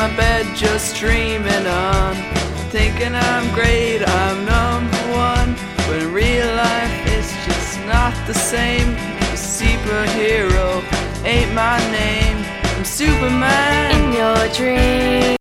my bed just dreaming on, thinking I'm great, I'm number one. But in real life it's just not the same. A superhero ain't my name. I'm Superman In your dreams.